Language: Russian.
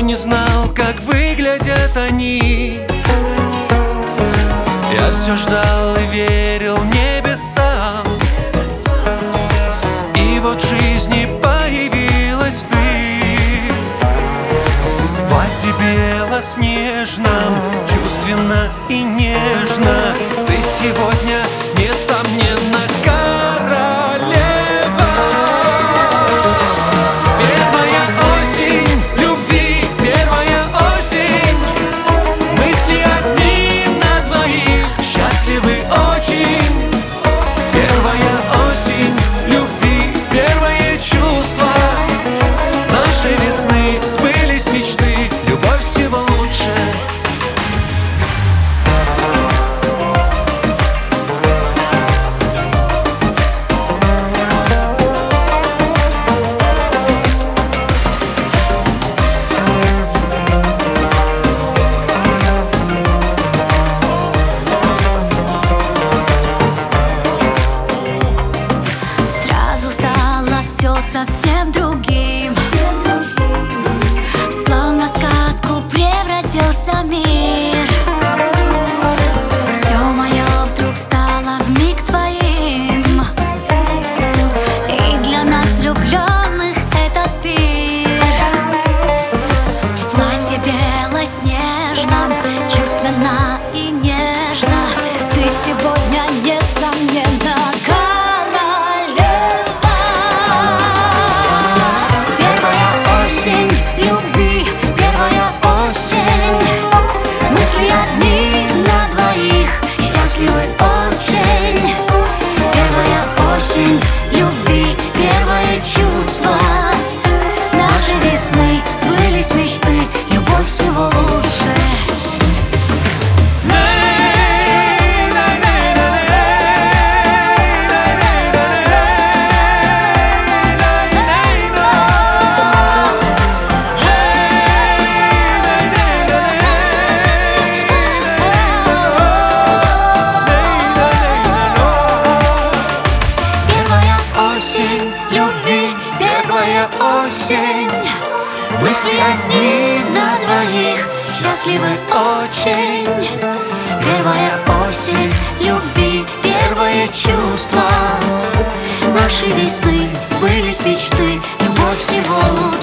не знал, как выглядят они. Я все ждал и верил небесам. И вот в жизни появилась ты. В платье белоснежном, чувственно и нежно. Ты сегодня, несомненно, королева. Первая осень любви, первая осень. Мысли одни на двоих, счастливы очень. Первая осень любви, первые чувства нашей весны. Сбылись мечты, любовь всего лучше. Совсем другим, словно в сказку превратился мир. Все мое вдруг стало вмиг твоим, и для нас влюбленных этот пир. В платье белоснежном, чувственно и нежно, ты сегодня несомненно любви, первая осень. Мысли одни на двоих, счастливы очень. Первая осень любви, первое чувство нашей весны. Сбылись мечты, любовь всего лучше. Осень, мысли одни на двоих, счастливы очень. Первая осень любви, первое чувство нашей весны. Сбылись мечты, любовь всего лучше.